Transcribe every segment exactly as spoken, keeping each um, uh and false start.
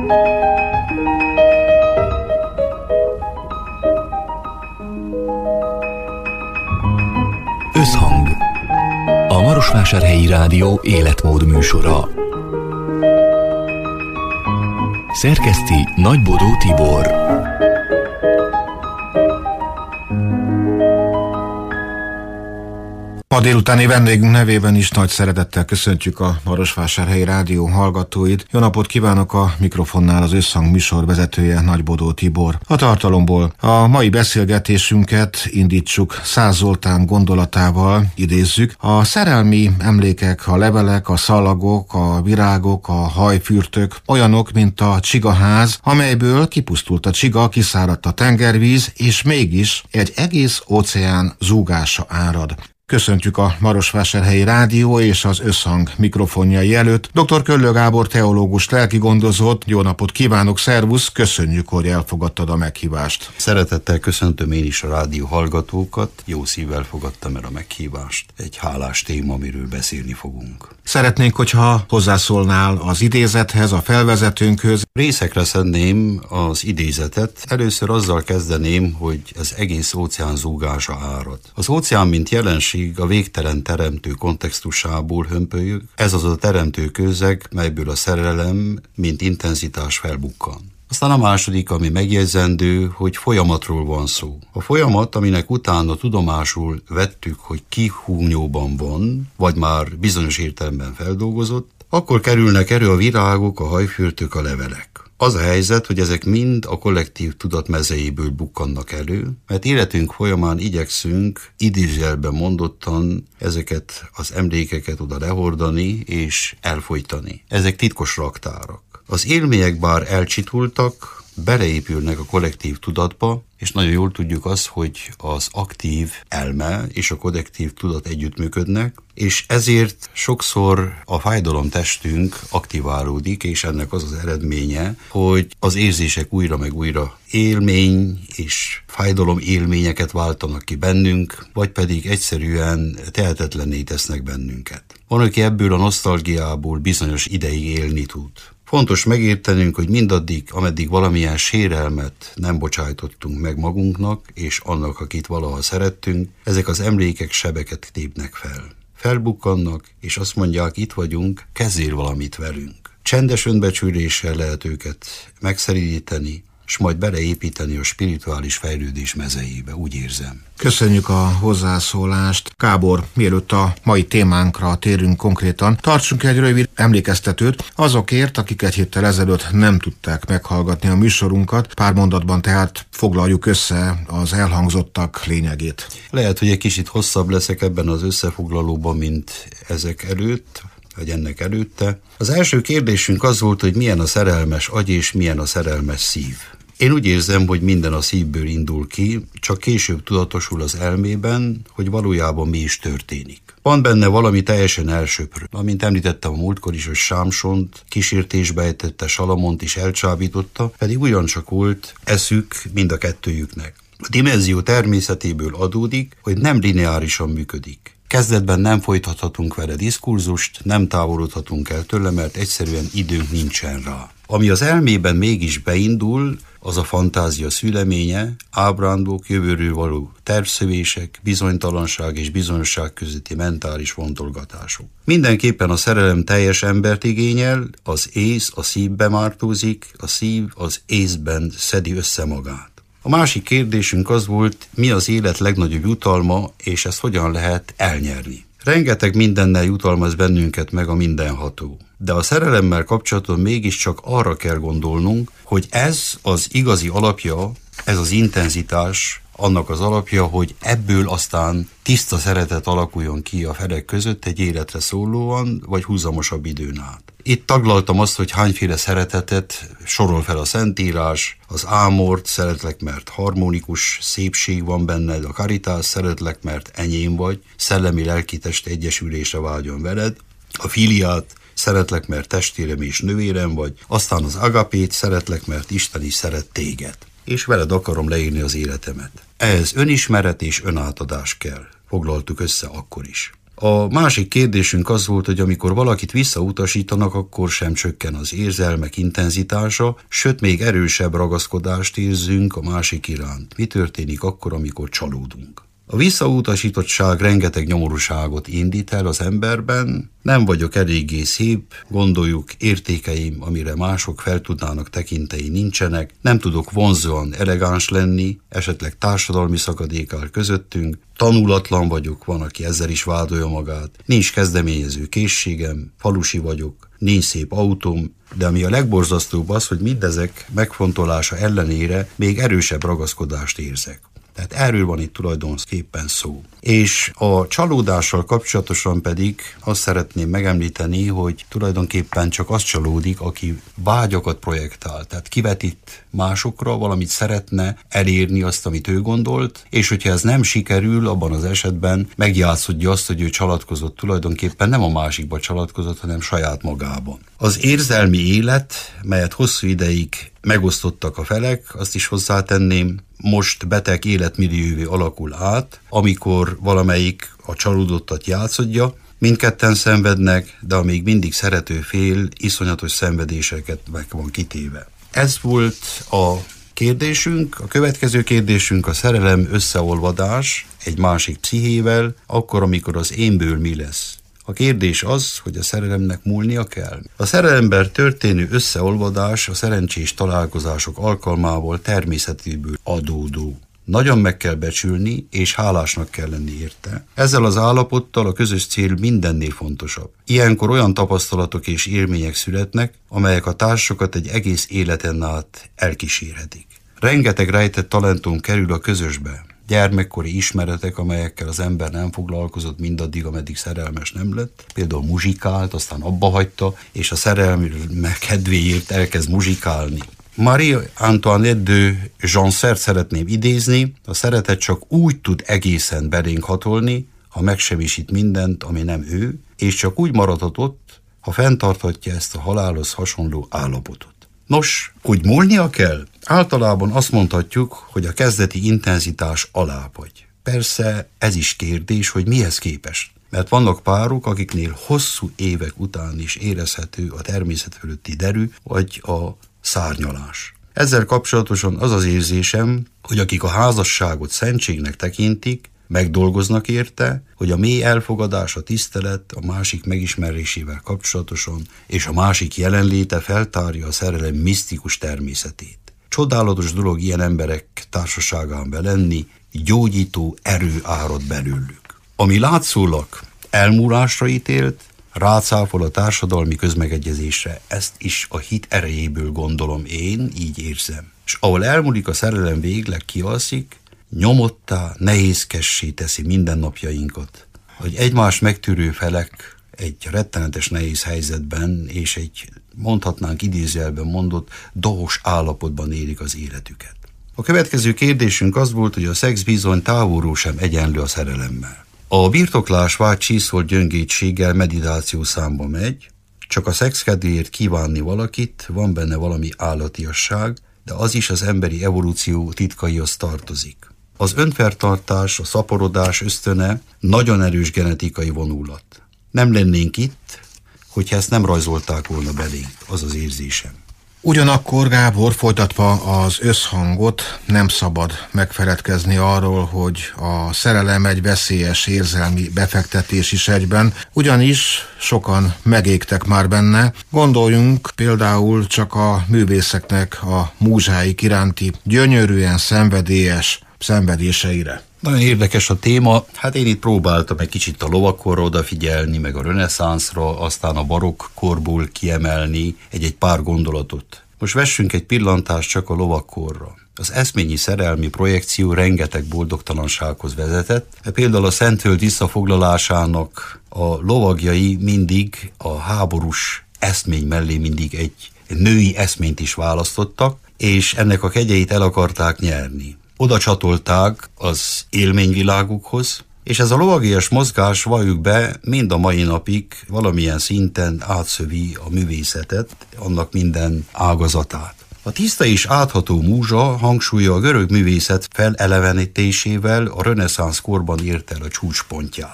Összhang. A Marosvásárhelyi Rádió életmód műsora. Szerkeszti Nagybodó Tibor. Ma délutáni vendégünk nevében is nagy szeretettel köszöntjük a Marosvásárhelyi Rádió hallgatóit. Jó napot kívánok, a mikrofonnál az Összhang műsorvezetője, Nagybodó Tibor. A tartalomból a mai beszélgetésünket indítsuk Szász Zoltán gondolatával, idézzük. A szerelmi emlékek, a levelek, a szalagok, a virágok, a hajfürtök olyanok, mint a csigaház, amelyből kipusztult a csiga, kiszáradt a tengervíz, és mégis egy egész óceán zúgása árad. Köszöntjük a Marosvásárhelyi Rádió és az Összhang mikrofonjai előtt doktor Köllő Gábor teológus lelkigondozót. Jó napot kívánok, szervusz, köszönjük, hogy elfogadtad a meghívást. Szeretettel köszöntöm én is a rádió hallgatókat, jó szívvel fogadtam el a meghívást. Egy hálás téma, amiről beszélni fogunk. Szeretnénk, hogyha hozzászólnál az idézethez, a felvezetőnkhöz. Részekre szedném az idézetet. Először azzal kezdeném, hogy az egész óceán zúgása árad. Az óceán, mint jelenség, a végtelen teremtő kontextusából hömpölyög. Ez az a teremtő közeg, melyből a szerelem, mint intenzitás felbukkan. Aztán a második, ami megjegyzendő, hogy folyamatról van szó. A folyamat, aminek utána tudomásul vettük, hogy kihúnyóban van, vagy már bizonyos értelemben feldolgozott, akkor kerülnek elő a virágok, a hajfürtök, a levelek. Az a helyzet, hogy ezek mind a kollektív tudat mezejéből bukkannak elő, mert életünk folyamán igyekszünk idézőjelben mondottan ezeket az emlékeket oda lehordani és elfolytani. Ezek titkos raktárak. Az élmények bár elcsitultak, beleépülnek a kollektív tudatba, és nagyon jól tudjuk azt, hogy az aktív elme és a kollektív tudat együttműködnek, és ezért sokszor a fájdalomtestünk aktiválódik, és ennek az az eredménye, hogy az érzések újra meg újra élmény és fájdalom élményeket váltanak ki bennünk, vagy pedig egyszerűen tehetetlenné tesznek bennünket. Van, aki ebből a nosztalgiából bizonyos ideig élni tud. Fontos megértenünk, hogy mindaddig, ameddig valamilyen sérelmet nem bocsájtottunk meg magunknak, és annak, akit valaha szerettünk, ezek az emlékek sebeket tépnek fel. Felbukkannak, és azt mondják, itt vagyunk, kezdjél valamit velünk. Csendes önbecsüléssel lehet őket megszeríteni, és majd beleépíteni a spirituális fejlődés mezejébe, úgy érzem. Köszönjük a hozzászólást. Gábor, mielőtt a mai témánkra térünk konkrétan, tartsunk egy rövid emlékeztetőt azokért, akik egy héttel ezelőtt nem tudták meghallgatni a műsorunkat. Pár mondatban tehát foglaljuk össze az elhangzottak lényegét. Lehet, hogy egy kicsit hosszabb leszek ebben az összefoglalóban, mint ezek előtt, vagy ennek előtte. Az első kérdésünk az volt, hogy milyen a szerelmes agy és milyen a szerelmes szív. Én úgy érzem, hogy minden a szívből indul ki, csak később tudatosul az elmében, hogy valójában mi is történik. Van benne valami teljesen elsöprő. Amint említettem a múltkor is, hogy Sámsont kísértésbe ejtette, Salamont is elcsábította, pedig ugyancsak volt eszük mind a kettőjüknek. A dimenzió természetéből adódik, hogy nem lineárisan működik. Kezdetben nem folytathatunk vele diskurzust, nem távolodhatunk el tőle, mert egyszerűen időnk nincsen rá. Ami az elmében mégis beindul, az a fantázia szüleménye, ábrándok, jövőről való tervszövések, bizonytalanság és bizonyosság közötti mentális fontolgatások. Mindenképpen a szerelem teljes embert igényel, az ész a szívbe mártózik, a szív az észben szedi össze magát. A másik kérdésünk az volt, mi az élet legnagyobb jutalma, és ezt hogyan lehet elnyerni. Rengeteg mindennel jutalmaz bennünket meg a mindenható. De a szerelemmel kapcsolatban mégiscsak arra kell gondolnunk, hogy ez az igazi alapja, ez az intenzitás, annak az alapja, hogy ebből aztán tiszta szeretet alakuljon ki a felek között egy életre szólóan, vagy húzamosabb időn át. Itt taglaltam azt, hogy hányféle szeretetet sorol fel a Szentírás, az ámort, szeretlek, mert harmonikus szépség van benned, a karitás, szeretlek, mert enyém vagy, szellemi lelki-test egyesülésre vágyom veled, a filiát, szeretlek, mert testvérem és nővérem vagy, aztán az agapét, szeretlek, mert Isten is szeret téged, és veled akarom leírni az életemet. Ehhez önismeret és önátadás kell, foglaltuk össze akkor is. A másik kérdésünk az volt, hogy amikor valakit visszautasítanak, akkor sem csökken az érzelmek intenzitása, sőt még erősebb ragaszkodást érzünk a másik iránt. Mi történik akkor, amikor csalódunk? A visszautasítottság rengeteg nyomorúságot indít el az emberben, nem vagyok eléggé szép, gondoljuk, értékeim, amire mások fel tudnának tekinteni, nincsenek, nem tudok vonzóan elegáns lenni, esetleg társadalmi szakadék áll közöttünk, tanulatlan vagyok, van, aki ezzel is vádolja magát, nincs kezdeményező készségem, falusi vagyok, nincs szép autóm, de ami a legborzasztóbb az, hogy mindezek megfontolása ellenére még erősebb ragaszkodást érzek. Tehát erről van itt tulajdonképpen szó. És a csalódással kapcsolatosan pedig azt szeretném megemlíteni, hogy tulajdonképpen csak az csalódik, aki vágyakat projektál, tehát kivetít másokra, valamit szeretne elérni azt, amit ő gondolt, és hogyha ez nem sikerül, abban az esetben megjátszodja azt, hogy ő csalatkozott, tulajdonképpen nem a másikba csalatkozott, hanem saját magában. Az érzelmi élet, melyet hosszú ideig megosztottak a felek, azt is hozzátenném, most beteg életmillióvé alakul át, amikor valamelyik a csalódottat játszodja, mindketten szenvednek, de a még mindig szerető fél iszonyatos szenvedéseket meg van kitéve. Ez volt a kérdésünk. A következő kérdésünk a szerelem összeolvadás egy másik pszichével, akkor, amikor az énből mi lesz. A kérdés az, hogy a szerelemnek múlnia kell. A szerelemben történő összeolvadás a szerencsés találkozások alkalmával természetéből adódó. Nagyon meg kell becsülni, és hálásnak kell lenni érte. Ezzel az állapottal a közös cél mindennél fontosabb. Ilyenkor olyan tapasztalatok és élmények születnek, amelyek a társakat egy egész életen át elkísérhetik. Rengeteg rejtett talentum kerül a közösbe. Gyermekkori ismeretek, amelyekkel az ember nem foglalkozott mindaddig, ameddig szerelmes nem lett. Például muzsikált, aztán abba hagyta, és a szerelme kedvéért elkezd muzsikálni. Marie Antoinette de Janssert szeretném idézni, a szeretet csak úgy tud egészen belénk hatolni, ha megsemmisít mindent, ami nem ő, és csak úgy maradhat ott, ha fenntarthatja ezt a halálhoz hasonló állapotot. Nos, úgy múlnia kell? Általában azt mondhatjuk, hogy a kezdeti intenzitás alábbhagy. Persze ez is kérdés, hogy mihez képest. Mert vannak párok, akiknél hosszú évek után is érezhető a természet fölötti derű, vagy a szárnyalás. Ezzel kapcsolatosan az az érzésem, hogy akik a házasságot szentségnek tekintik, megdolgoznak érte, hogy a mély elfogadás, a tisztelet a másik megismerésével kapcsolatosan, és a másik jelenléte feltárja a szerelem misztikus természetét. Csodálatos dolog ilyen emberek társaságában lenni, gyógyító erő árad belőlük. Ami látszólag elmúlásra ítélt, rácáfol a társadalmi közmegegyezésre, ezt is a hit erejéből gondolom én, így érzem. És ahol elmúlik a szerelem végleg, kialszik, nyomottá, nehézkessé teszi mindennapjainkat, hogy egymás megtűrő felek egy rettenetes nehéz helyzetben és egy, mondhatnánk idézőjelben mondott, dohos állapotban élik az életüket. A következő kérdésünk az volt, hogy a szex bizony távolról sem egyenlő a szerelemmel. A birtoklás vágy csíszol gyöngétséggel meditáció számba megy, csak a szex kedvéért kívánni valakit, van benne valami állatiasság, de az is az emberi evolúció titkaihoz tartozik. Az önfertartás, a szaporodás ösztöne nagyon erős genetikai vonulat. Nem lennénk itt, hogyha ezt nem rajzolták volna belénk, az az érzésem. Ugyanakkor, Gábor, folytatva az összhangot, nem szabad megfeledkezni arról, hogy a szerelem egy veszélyes érzelmi befektetés is egyben, ugyanis sokan megégtek már benne. Gondoljunk például csak a művészeknek a múzsáik iránti gyönyörűen szenvedélyes szenvedéseire. Nagyon érdekes a téma. Hát én itt próbáltam egy kicsit a lovakkorra odafigyelni, meg a reneszánszra, aztán a barokk korból kiemelni egy-egy pár gondolatot. Most vessünk egy pillantást csak a lovakkorra. Az eszményi szerelmi projekció rengeteg boldogtalansághoz vezetett. Például a Szentföld visszafoglalásának a lovagjai mindig a háborús eszmény mellé mindig egy női eszményt is választottak, és ennek a kegyeit el akarták nyerni. Oda csatolták az élményvilágukhoz, és ez a lovagias mozgás, valljuk be, mind a mai napig valamilyen szinten átszövi a művészetet, annak minden ágazatát. A tiszta és átható múzsa hangsúlya a görög művészet felelevenítésével a reneszánsz korban ért el a csúcspontját.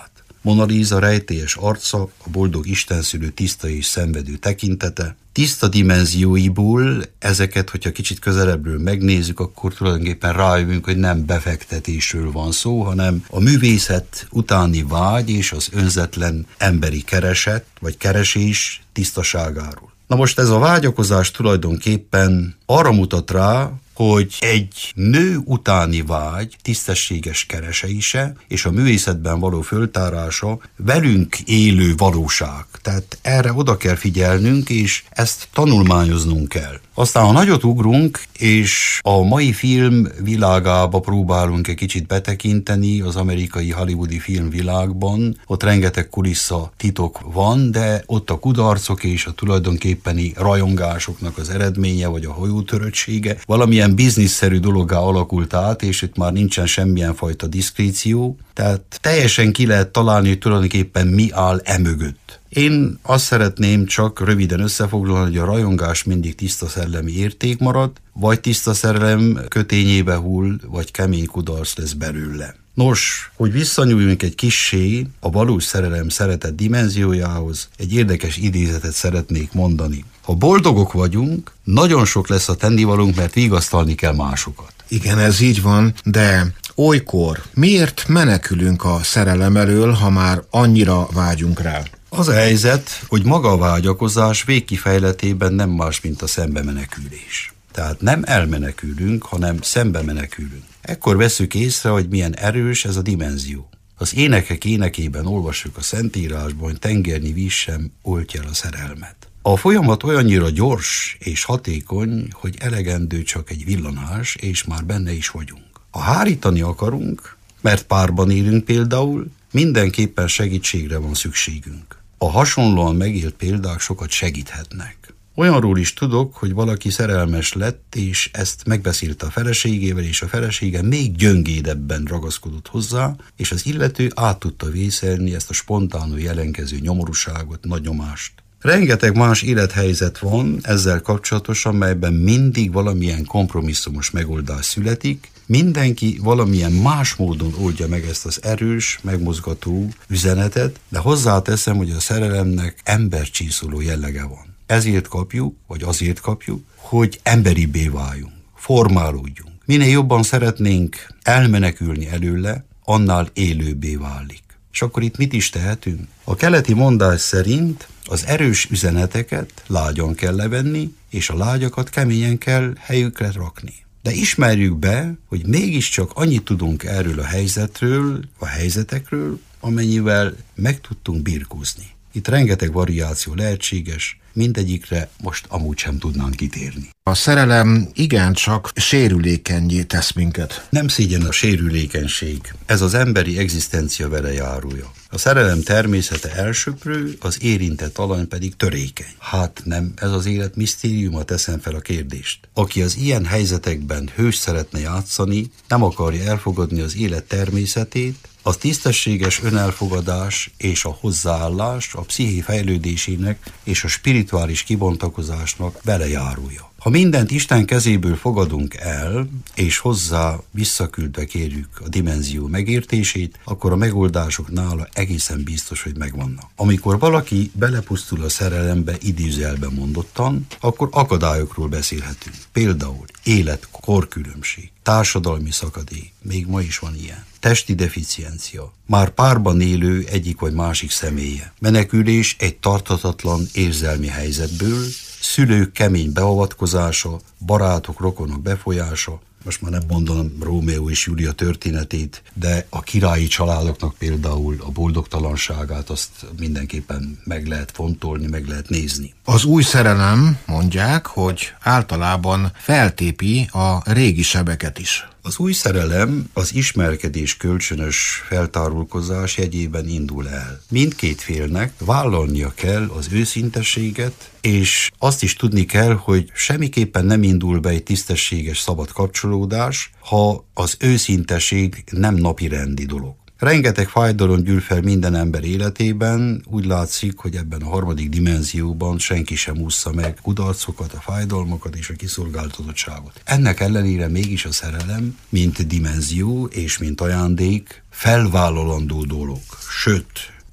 Mona Lisa rejtélyes arca, a boldog istenszülő tiszta és szenvedő tekintete. Tiszta dimenzióiból ezeket, hogyha kicsit közelebbről megnézzük, akkor tulajdonképpen rájövünk, hogy nem befektetésről van szó, hanem a művészet utáni vágy és az önzetlen emberi kereset, vagy keresés tisztaságáról. Na most ez a vágyakozás tulajdonképpen arra mutat rá, hogy egy nő utáni vágy tisztességes keresése és a művészetben való föltárása velünk élő valóság. Tehát erre oda kell figyelnünk, és ezt tanulmányoznunk kell. Aztán ha nagyot ugrunk, és a mai film világába próbálunk egy kicsit betekinteni, az amerikai hollywoodi filmvilágban, ott rengeteg kulissza titok van, de ott a kudarcok és a tulajdonképpeni rajongásoknak az eredménye, vagy a hajótöröttsége valamilyen bizniszszerű dologgá alakult át, és itt már nincsen semmilyen fajta diszkréció, tehát teljesen ki lehet találni, hogy tulajdonképpen mi áll emögött. Én azt szeretném csak röviden összefoglalni, hogy a rajongás mindig tiszta szellemi érték marad, vagy tiszta szerelem kötényébe hull, vagy kemény kudarc lesz belőle. Nos, hogy visszanyúljunk egy kissé a valós szerelem szeretet dimenziójához, egy érdekes idézetet szeretnék mondani. Ha boldogok vagyunk, nagyon sok lesz a tennivalónk, mert vigasztalni kell másokat. Igen, ez így van, de olykor miért menekülünk a szerelem elől, ha már annyira vágyunk rá? Az a helyzet, hogy maga a vágyakozás végkifejletében nem más, mint a szembemenekülés. Tehát nem elmenekülünk, hanem szembemenekülünk. Ekkor veszük észre, hogy milyen erős ez a dimenzió. Az énekek énekében olvassuk a Szentírásban, hogy tengernyi víz sem oltja el a szerelmet. A folyamat olyannyira gyors és hatékony, hogy elegendő csak egy villanás, és már benne is vagyunk. Ha hárítani akarunk, mert párban élünk például, mindenképpen segítségre van szükségünk. A hasonlóan megélt példák sokat segíthetnek. Olyanról is tudok, hogy valaki szerelmes lett, és ezt megbeszélte a feleségével, és a felesége még gyöngédebben ragaszkodott hozzá, és az illető át tudta vészelni ezt a spontánul jelenkező nyomorúságot, nagy nyomást. Rengeteg más élethelyzet van ezzel kapcsolatosan, melyben mindig valamilyen kompromisszumos megoldás születik, mindenki valamilyen más módon oldja meg ezt az erős, megmozgató üzenetet, de hozzáteszem, hogy a szerelemnek embercsiszoló jellege van. Ezért kapjuk, vagy azért kapjuk, hogy emberibbé váljunk, formálódjunk. Minél jobban szeretnénk elmenekülni előle, annál élőbbé válik. És akkor itt mit is tehetünk? A keleti mondás szerint az erős üzeneteket lágyan kell levenni, és a lágyakat keményen kell helyükre rakni. De ismerjük be, hogy mégiscsak annyit tudunk erről a helyzetről, a helyzetekről, amennyivel meg tudtunk birkózni. Itt rengeteg variáció lehetséges, mindegyikre most amúgy sem tudnánk kitérni. A szerelem igencsak sérülékennyé tesz minket. Nem szégyen a sérülékenység, ez az emberi egzisztencia velejárója. A szerelem természete elsöprő, az érintett alany pedig törékeny. Hát nem, ez az élet misztériuma, teszem fel a kérdést. Aki az ilyen helyzetekben hős szeretne játszani, nem akarja elfogadni az élet természetét, a tisztességes önelfogadás és a hozzáállás a psziché fejlődésének és a spirituális kibontakozásnak velejárója. Ha mindent Isten kezéből fogadunk el, és hozzá visszaküldve kérjük a dimenzió megértését, akkor a megoldások nála egészen biztos, hogy megvannak. Amikor valaki belepusztul a szerelembe idézőjelben mondottan, akkor akadályokról beszélhetünk. Például élet-korkülönbség, társadalmi szakadék, még ma is van ilyen, testi deficiencia, már párban élő egyik vagy másik személye, menekülés egy tarthatatlan érzelmi helyzetből, szülők kemény beavatkozása, barátok, rokonok befolyása, most már nem mondom Rómeó és Júlia történetét, de a királyi családoknak például a boldogtalanságát azt mindenképpen meg lehet fontolni, meg lehet nézni. Az új szerelem, mondják, hogy általában feltépi a régi sebeket is. Az új szerelem az ismerkedés kölcsönös feltárulkozás jegyében indul el. Mindkét félnek vállalnia kell az őszintességet, és azt is tudni kell, hogy semmiképpen nem indul be egy tisztességes szabad kapcsolódás, ha az őszintesség nem napirendi dolog. Rengeteg fájdalom gyűl fel minden ember életében, úgy látszik, hogy ebben a harmadik dimenzióban senki sem ússza meg kudarcokat, a fájdalmakat és a kiszolgáltatottságot. Ennek ellenére mégis a szerelem, mint dimenzió és mint ajándék, felvállalandó dolog. Sőt,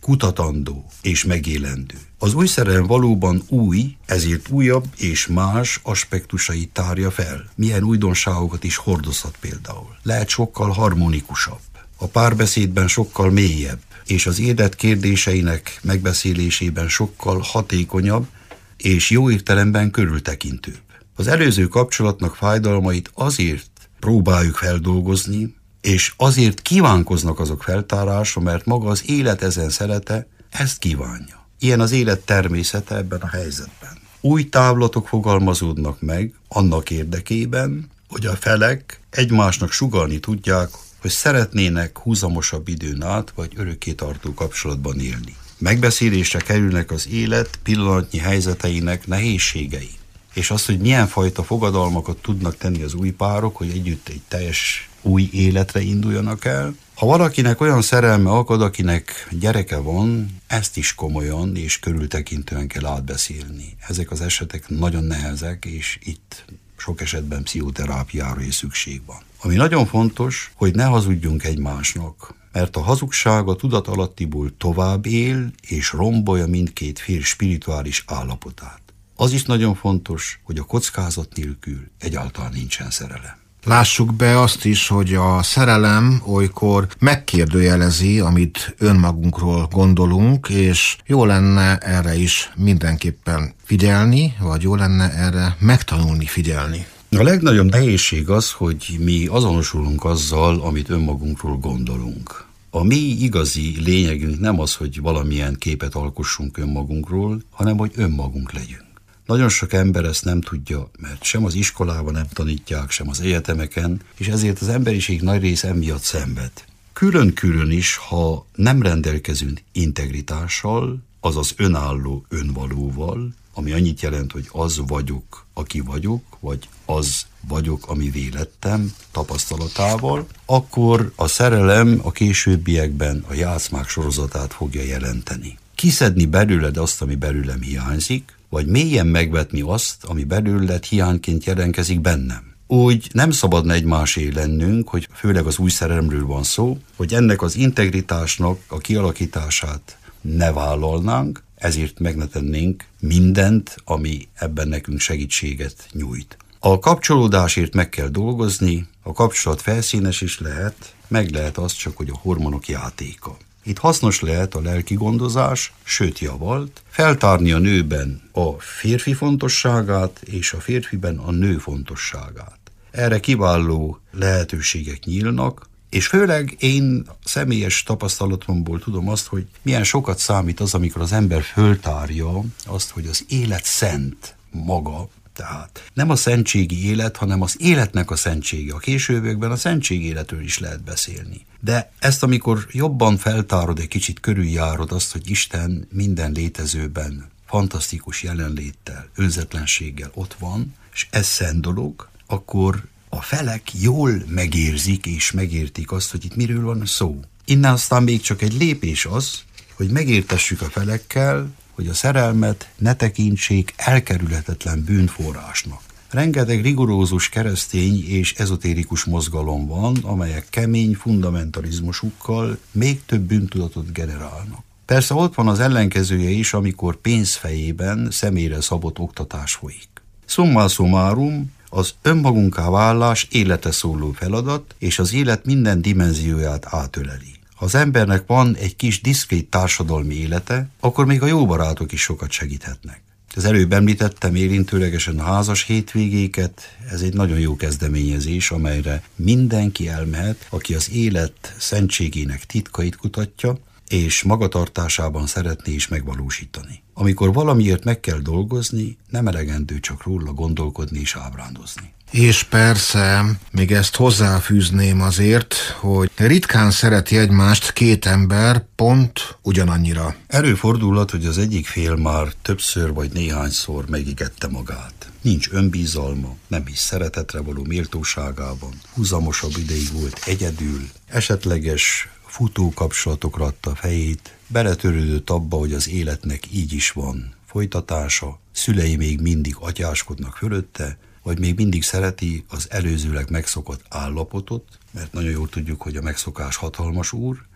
kutatandó és megélendő. Az új szerelem valóban új, ezért újabb és más aspektusait tárja fel. Milyen újdonságokat is hordozhat például. Lehet sokkal harmonikusabb, a párbeszédben sokkal mélyebb, és az élet kérdéseinek megbeszélésében sokkal hatékonyabb és jó értelemben körültekintőbb. Az előző kapcsolatnak fájdalmait azért próbáljuk feldolgozni, és azért kívánkoznak azok feltárása, mert maga az élet ezen szelete ezt kívánja. Ilyen az élet természete ebben a helyzetben. Új távlatok fogalmazódnak meg annak érdekében, hogy a felek egymásnak sugallni tudják, hogy szeretnének húzamosabb időn át, vagy örökké tartó kapcsolatban élni. Megbeszélésre kerülnek az élet pillanatnyi helyzeteinek nehézségei, és azt, hogy milyen fajta fogadalmakat tudnak tenni az új párok, hogy együtt egy teljes új életre induljanak el. Ha valakinek olyan szerelme akad, akinek gyereke van, ezt is komolyan és körültekintően kell átbeszélni. Ezek az esetek nagyon nehezek, és itt sok esetben pszichoterápiára is szükség van. Ami nagyon fontos, hogy ne hazudjunk egymásnak, mert a hazugság a tudatalattiból tovább él, és rombolja mindkét fél spirituális állapotát. Az is nagyon fontos, hogy a kockázat nélkül egyáltalán nincsen szerelem. Lássuk be azt is, hogy a szerelem olykor megkérdőjelezi, amit önmagunkról gondolunk, és jó lenne erre is mindenképpen figyelni, vagy jó lenne erre megtanulni figyelni. A legnagyobb nehézség az, hogy mi azonosulunk azzal, amit önmagunkról gondolunk. A mi igazi lényegünk nem az, hogy valamilyen képet alkossunk önmagunkról, hanem hogy önmagunk legyünk. Nagyon sok ember ezt nem tudja, mert sem az iskolában nem tanítják, sem az egyetemeken, és ezért az emberiség nagy része emiatt szenved. Külön-külön is, ha nem rendelkezünk integritással, azaz önálló önvalóval, ami annyit jelent, hogy az vagyok, aki vagyok, vagy az vagyok, ami vélettem, tapasztalatával, akkor a szerelem a későbbiekben a játszmák sorozatát fogja jelenteni. Kiszedni belőled azt, ami belőlem hiányzik, vagy mélyen megvetni azt, ami belőled hiányként jelentkezik bennem. Úgy nem szabadna egymásé lennünk, hogy főleg az új szerelemről van szó, hogy ennek az integritásnak a kialakítását ne vállalnánk, ezért meg ne tennénk mindent, ami ebben nekünk segítséget nyújt. A kapcsolódásért meg kell dolgozni, a kapcsolat felszínes is lehet, meg lehet az csak, hogy a hormonok játéka. Itt hasznos lehet a lelki gondozás, sőt javalt, feltárni a nőben a férfi fontosságát és a férfiben a nő fontosságát. Erre kiváló lehetőségek nyílnak, és főleg én személyes tapasztalatomból tudom azt, hogy milyen sokat számít az, amikor az ember föltárja azt, hogy az élet szent maga, tehát nem a szentségi élet, hanem az életnek a szentsége. A későbbiekben a szentség életről is lehet beszélni. De ezt, amikor jobban feltárod, egy kicsit körüljárod azt, hogy Isten minden létezőben fantasztikus jelenléttel, önzetlenséggel ott van, és ez szent dolog, akkor a felek jól megérzik és megértik azt, hogy itt miről van szó. Innen aztán még csak egy lépés az, hogy megértessük a felekkel, hogy a szerelmet ne tekintsék elkerülhetetlen bűnforrásnak. Rengeteg rigorózus keresztény és ezotérikus mozgalom van, amelyek kemény fundamentalizmusukkal még több bűntudatot generálnak. Persze ott van az ellenkezője is, amikor pénzfejében személyre szabott oktatás folyik. Summa summarum, az önmagunká válás élete szóló feladat, és az élet minden dimenzióját átöleli. Ha az embernek van egy kis diszkrét társadalmi élete, akkor még a jó barátok is sokat segíthetnek. Az előbb említettem érintőlegesen a házas hétvégéket, ez egy nagyon jó kezdeményezés, amelyre mindenki elmehet, aki az élet szentségének titkait kutatja, és magatartásában szeretné is megvalósítani. Amikor valamiért meg kell dolgozni, nem elegendő csak róla gondolkodni és ábrándozni. És persze, még ezt hozzáfűzném azért, hogy ritkán szereti egymást két ember pont ugyanannyira. Előfordulhat, hogy az egyik fél már többször vagy néhányszor megigette magát. Nincs önbizalma, nem hisz szeretetre való méltóságában, húzamosabb ideig volt egyedül, esetleges futókapcsolatokra adta a fejét, beletörődött abba, hogy az életnek így is van folytatása, szülei még mindig atyáskodnak fölötte, vagy még mindig szereti az előzőleg megszokott állapotot, mert nagyon jól tudjuk, hogy a megszokás hatalmas úr,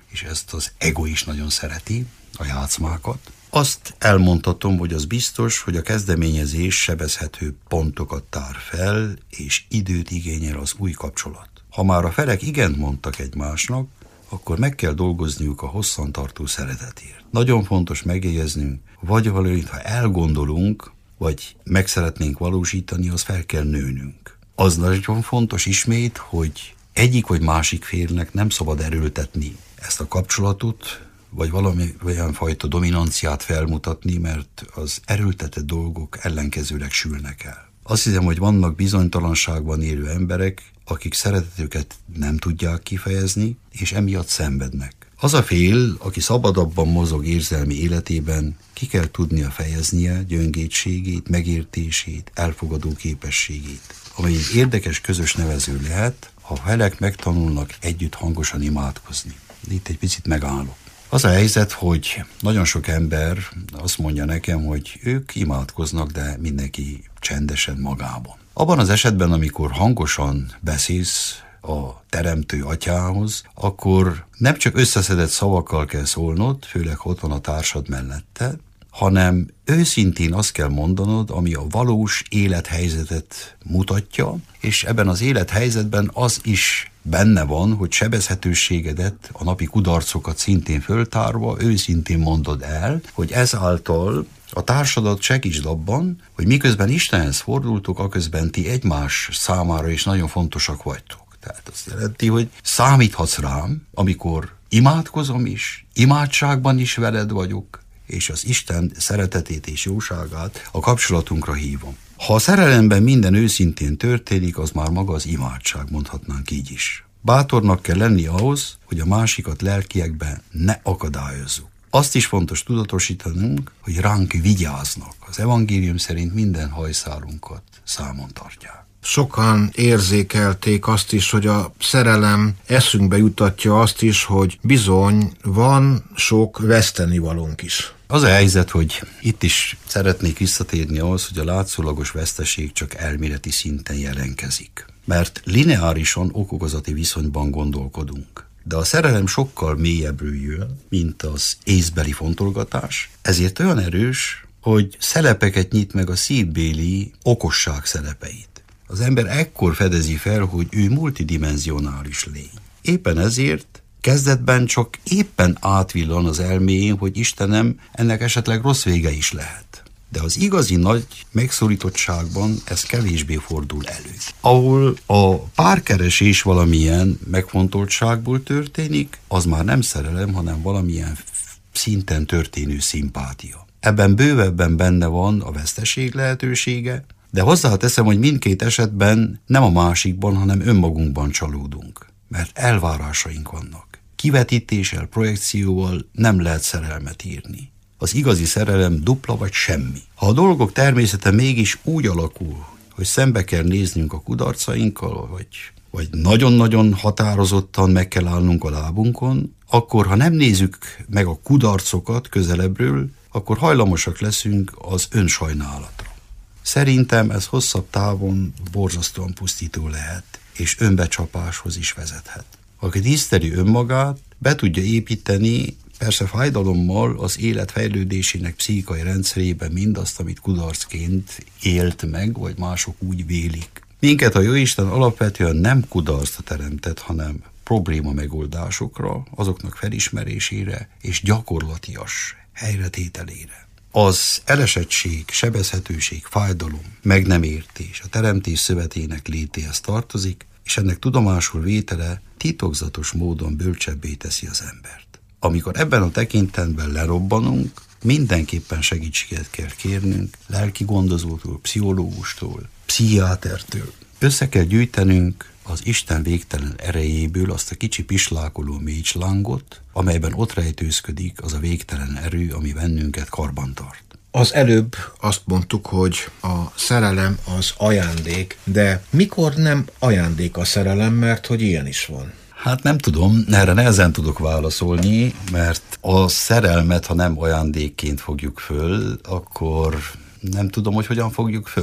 és ezt az ego is nagyon szereti, a játszmákat. Azt elmondhatom, hogy az biztos, hogy a kezdeményezés sebezhető pontokat tár fel, és időt igényel az új kapcsolat. Ha már a felek igent mondtak egymásnak, akkor meg kell dolgozniuk a hosszantartó szeretetért. Nagyon fontos megjegyeznünk, vagy valamit, ha elgondolunk, vagy meg szeretnénk valósítani, az fel kell nőnünk. Az nagyon fontos ismét, hogy egyik vagy másik félnek nem szabad erőltetni ezt a kapcsolatot, vagy valami olyan fajta dominanciát felmutatni, mert az erőltetett dolgok ellenkezőleg sülnek el. Azt hiszem, hogy vannak bizonytalanságban élő emberek, akik szeretetüket nem tudják kifejezni, és emiatt szenvednek. Az a fél, aki szabadabban mozog érzelmi életében, ki kell tudnia fejeznie gyöngétségét, megértését, elfogadó képességét, amely egy érdekes közös nevező lehet, ha a felek megtanulnak együtt hangosan imádkozni. Itt egy picit megállok. Az a helyzet, hogy nagyon sok ember azt mondja nekem, hogy ők imádkoznak, de mindenki csendesen magában. Abban az esetben, amikor hangosan beszélsz a teremtő atyához, akkor nem csak összeszedett szavakkal kell szólnod, főleg ott van a társad mellette, hanem őszintén azt kell mondanod, ami a valós élethelyzetet mutatja, és ebben az élethelyzetben az is benne van, hogy sebezhetőségedet, a napi kudarcokat szintén föltárva, őszintén mondod el, hogy ezáltal a társadat segítsd abban, hogy miközben Istenhez fordultok, aközben ti egymás számára is nagyon fontosak vagytok. Tehát azt jelenti, hogy számíthatsz rám, amikor imádkozom is, imádságban is veled vagyok, és az Isten szeretetét és jóságát a kapcsolatunkra hívom. Ha a szerelemben minden őszintén történik, az már maga az imádság, mondhatnánk így is. Bátornak kell lenni ahhoz, hogy a másikat lelkiekben ne akadályozzuk. Azt is fontos tudatosítanunk, hogy ránk vigyáznak. Az evangélium szerint minden hajszálunkat számon tartják. Sokan érzékelték azt is, hogy a szerelem eszünkbe jutatja azt is, hogy bizony van sok vesztenivalónk is. Az a helyzet, hogy itt is szeretnék visszatérni ahhoz, hogy a látszólagos veszteség csak elméleti szinten jelenkezik. Mert lineárisan okokozati viszonyban gondolkodunk. De a szerelem sokkal mélyebbről jön, mint az észbeli fontolgatás, ezért olyan erős, hogy szelepeket nyit meg a szívbéli okosság szelepeit. Az ember ekkor fedezi fel, hogy ő multidimenzionális lény. Éppen ezért kezdetben csak éppen átvillan az elméjén, hogy Istenem, ennek esetleg rossz vége is lehet. De az igazi nagy megszorítottságban ez kevésbé fordul elő. Ahol a párkeresés valamilyen megfontoltságból történik, az már nem szerelem, hanem valamilyen szinten történő szimpátia. Ebben bővebben benne van a veszteség lehetősége, de hozzáteszem, hogy mindkét esetben nem a másikban, hanem önmagunkban csalódunk, mert elvárásaink vannak. Kivetítéssel, projekcióval nem lehet szerelmet írni. Az igazi szerelem dupla vagy semmi. Ha a dolgok természete mégis úgy alakul, hogy szembe kell néznünk a kudarcainkkal, vagy, vagy nagyon-nagyon határozottan meg kell állnunk a lábunkon, akkor ha nem nézzük meg a kudarcokat közelebbről, akkor hajlamosak leszünk az önsajnálatra. Szerintem ez hosszabb távon borzasztóan pusztító lehet, és önbecsapáshoz is vezethet. Aki tiszteli önmagát, be tudja építeni, persze fájdalommal, az élet fejlődésének pszichikai rendszerében mindazt, amit kudarcként élt meg, vagy mások úgy vélik. Minket a Jóisten alapvetően nem kudarcra teremtett, hanem probléma megoldásokra, azoknak felismerésére és gyakorlatias helyretételére. Az elesettség, sebezhetőség, fájdalom, meg nem értés, a teremtés szövetének létéhez tartozik, és ennek tudomásul vétele titokzatos módon bölcsebbé teszi az embert. Amikor ebben a tekintetben lerobbanunk, mindenképpen segítséget kell kérnünk lelki gondozótól, pszichológustól, pszichiátertől. Össze kell gyűjtenünk az Isten végtelen erejéből azt a kicsi pislákoló mécslángot, amelyben ott rejtőzködik az a végtelen erő, ami bennünket karban tart. Az előbb azt mondtuk, hogy a szerelem az ajándék, de mikor nem ajándék a szerelem, mert hogy ilyen is van? Hát nem tudom, erre nehezen tudok válaszolni, mert a szerelmet, ha nem ajándékként fogjuk föl, akkor nem tudom, hogy hogyan fogjuk föl.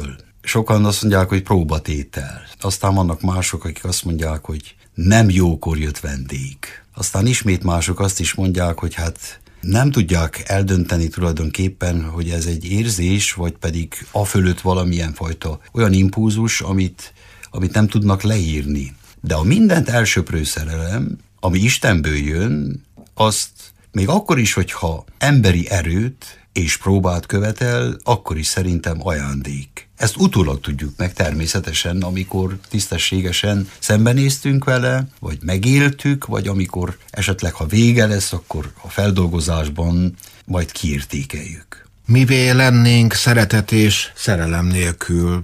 sokan azt mondják, hogy próbatétel. Aztán vannak mások, akik azt mondják, hogy nem jókor jött vendég. Aztán ismét mások azt is mondják, hogy hát nem tudják eldönteni tulajdonképpen, hogy ez egy érzés, vagy pedig afölött valamilyen fajta olyan impulzus, amit, amit nem tudnak leírni. De a mindent elsöprő szerelem, ami Istenből jön, azt még akkor is, hogyha emberi erőt és próbát követel, akkor is szerintem ajándék. Ezt utólag tudjuk meg természetesen, amikor tisztességesen szembenéztünk vele, vagy megéltük, vagy amikor esetleg, ha vége lesz, akkor a feldolgozásban majd kiértékeljük. Mivé lennénk szeretet és szerelem nélkül,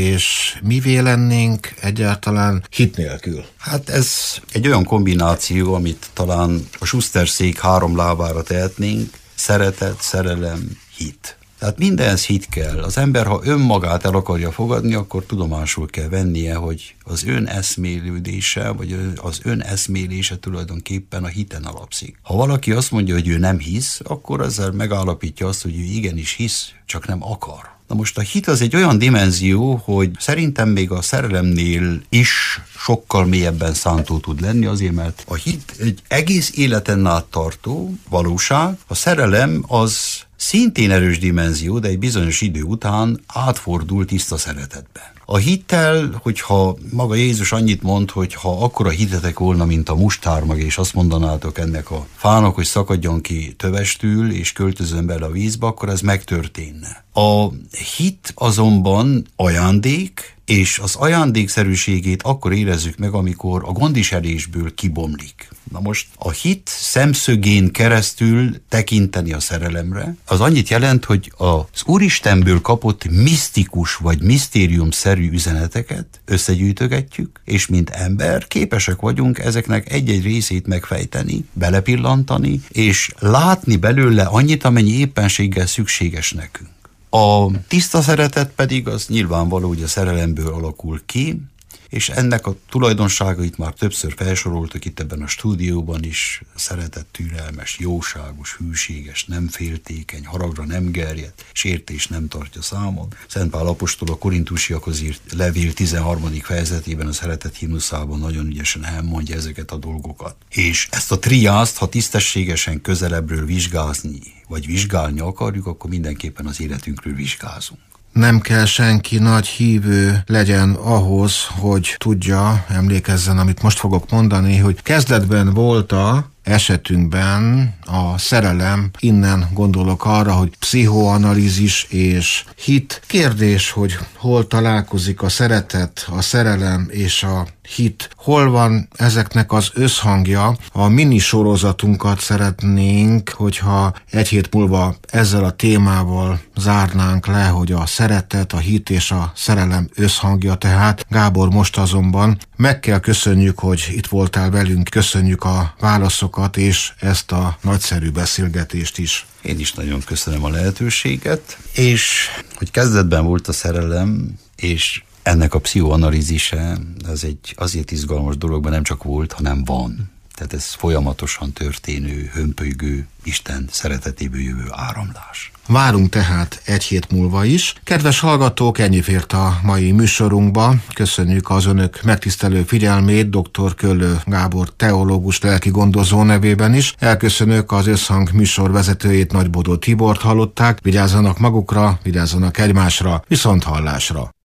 és mivé lennénk egyáltalán hit nélkül? Hát ez egy olyan kombináció, amit talán a Schuster-szék három lábára tehetnénk: szeretet, szerelem, hit. Tehát mindenhez hit kell. Az ember, ha önmagát el akarja fogadni, akkor tudomásul kell vennie, hogy az ön eszmélődése, vagy az ön eszmélése tulajdonképpen a hiten alapszik. Ha valaki azt mondja, hogy ő nem hisz, akkor ezzel megállapítja azt, hogy ő igenis hisz, csak nem akar. Na most a hit az egy olyan dimenzió, hogy szerintem még a szerelemnél is sokkal mélyebben szántó tud lenni, azért mert a hit egy egész életen át tartó valóság, a szerelem az szintén erős dimenzió, de egy bizonyos idő után átfordul tiszta szeretetbe. A hittel, hogyha maga Jézus annyit mond, hogy ha akkora hitetek volna, mint a mustármag, és azt mondanátok ennek a fának, hogy szakadjon ki tövestül, és költözön bele a vízbe, akkor ez megtörténne. A hit azonban ajándék, és az ajándékszerűségét akkor érezzük meg, amikor a gondviselésből kibomlik. Na most a hit szemszögén keresztül tekinteni a szerelemre, az annyit jelent, hogy az Úristenből kapott misztikus vagy misztériumszerű üzeneteket összegyűjtögetjük, és mint ember képesek vagyunk ezeknek egy-egy részét megfejteni, belepillantani, és látni belőle annyit, amennyi éppenséggel szükséges nekünk. A tiszta szeretet pedig az nyilvánvaló, hogy a szerelemből alakul ki, és ennek a tulajdonságait már többször felsoroltak itt ebben a stúdióban is: szeretet, türelmes, jóságos, hűséges, nem féltékeny, haragra nem gerjed, sértés nem tartja számon. Szent Pál apostol a korintusiakhoz írt levél tizenharmadik fejezetében, a szeretet himnuszában nagyon ügyesen elmondja ezeket a dolgokat. És ezt a triászt, ha tisztességesen közelebbről vizsgázni, vagy vizsgálni akarjuk, akkor mindenképpen az életünkről vizsgázunk. Nem kell senki nagy hívő legyen ahhoz, hogy tudja, emlékezzen, amit most fogok mondani, hogy kezdetben volt a esetünkben a szerelem, innen gondolok arra, hogy pszichoanalízis és hit. Kérdés, hogy hol találkozik a szeretet, a szerelem és a hit. Hol van ezeknek az összhangja? A mini sorozatunkat szeretnénk, hogyha egy hét múlva ezzel a témával zárnánk le, hogy a szeretet, a hit és a szerelem összhangja. Tehát Gábor, most azonban meg kell köszönjük, hogy itt voltál velünk, köszönjük a válaszokat és ezt a nagyszerű beszélgetést is. Én is nagyon köszönöm a lehetőséget, és hogy kezdetben volt a szerelem, és ennek a pszichoanalízise, ez egy azért izgalmas dolog, mert nem csak volt, hanem van. Tehát ez folyamatosan történő, hömpölygő, Isten szeretetéből jövő áramlás. Várunk tehát egy hét múlva is. Kedves hallgatók, ennyi fért a mai műsorunkba. Köszönjük az önök megtisztelő figyelmét dr. Köllő Gábor teológus lelki gondozó nevében is. Elköszönök az Összhang műsor vezetőjét, Nagybodó Tibort hallották. Vigyázzanak magukra, vigyázzanak egymásra, viszont hallásra.